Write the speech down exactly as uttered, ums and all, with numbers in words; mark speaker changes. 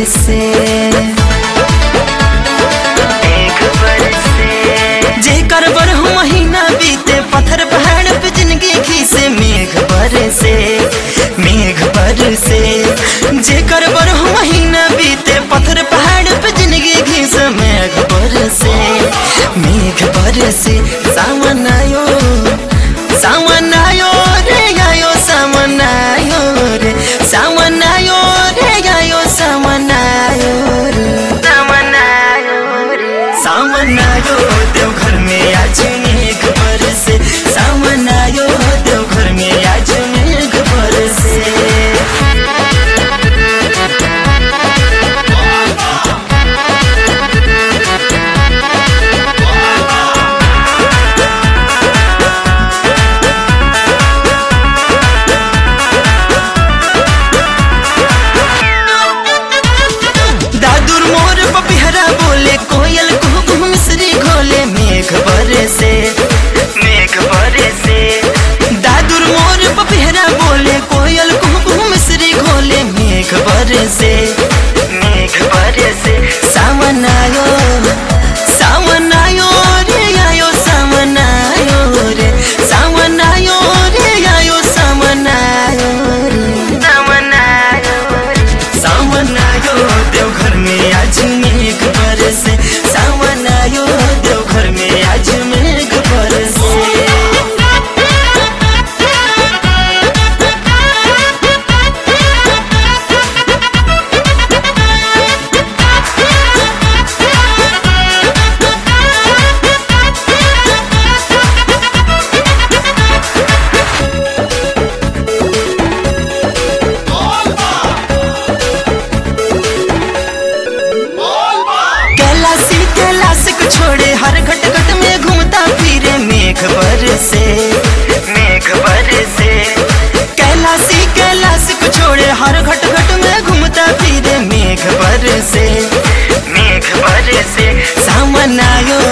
Speaker 1: बरसे मेघ बरसे जेकर बरहु महीना बीते पत्थर पहाड़ पे जिंदगी घिसे मेघ बरसे मेघ बरसे जेकर बरहु महीना बीते पत्थर पहाड़ पे जिंदगी घिसे मेघ बरसे मेघ बरसे सावन आयो सावन आयो रे आयो सावन आयो रे सावन आयो रे आयो सावन आयो रे सावन आयो रे सावन आयो देवघर में आज मेघ बरसे सावन आयो देवघर में आज मेघ बरसे कोयल कुहू मिश्री घोले मेघ बरसे मेघ बरसे दादुर मोर पपिहरा बोले कोयल कुहू मिश्री घोले मेघ बरसे मेघ बरसे सावन आयो सावन आयो रे आयो सावन आयो रे सावन आयो रे आयो सावन आयो रे सावन आयो सावन आयो देवघर में आज मेघ बरसे सावन आयो देवघर में आज मेघ बरसे छोड़े हर घट घट में घूमता फिरे मेघ बरसे मेघ बरसे कैलाशी कैलाश को छोड़े हर घट घट में घूमता फिरे मेघ बरसे मेघ बरसे सावन आयो